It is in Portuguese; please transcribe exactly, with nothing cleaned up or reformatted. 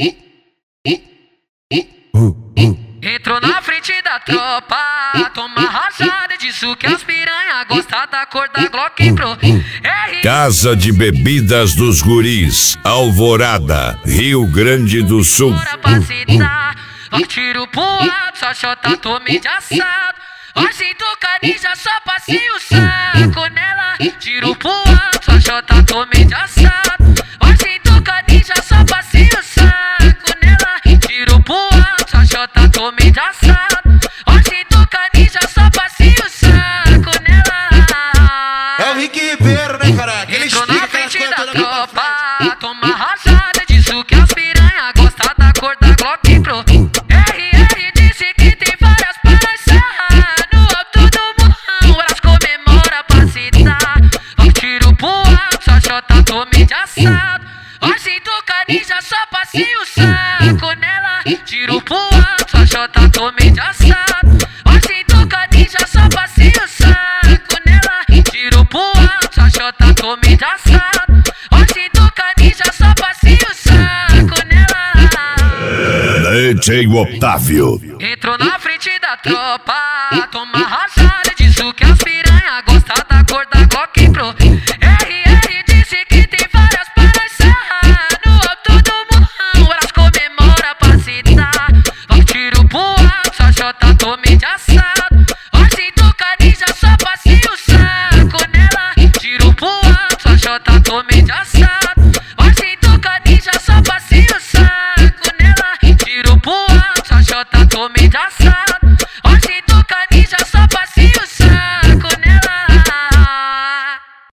Entrou na frente da tropa, toma rajada, disso que as piranha gosta da cor da Glock Pro. Casa de Bebidas dos Guris, Alvorada, Rio Grande do Sul. Tiro pro alto, só chota, tome de assado. Hoje do canija, só passei o saco nela. Tiro pro alto, só chota, tome de assado. Hoje do canija, só passei o saco nela. Tiro pro alto, só chota, tome de assado. Hoje do canija, só passei o saco nela. É o Rick Ribeiro, né, cara? Ele entrou na frente da tropa, toma rajada, disso que as piranha gosta da cor da Glock Pro. R R disse que tem várias palhaçadas no alto do morrão, elas comemoram pra se dar. Tiro pro alto, só chota, tome de assado. Hoje do canija, só passei o saco nela. Tiro pro alto, só chota, tome de assado. Hoje do canija, só passei o saco nela. Tiro pro alto, só chota, tome de assado. Hoje do canija, só passei o saco nela. D J Otávio. Entrou na frente da tropa, toma rajada, disso que as piranha gosta da cor da Glock Pro. R R disse que tem várias palhaçadas no alto do morrão, elas comemoram pra se dar. Tiro pro alto, só chota, tome de assado. Hoje do canija, só passei o saco nela. Tiro pro alto, só chota, tome de assado.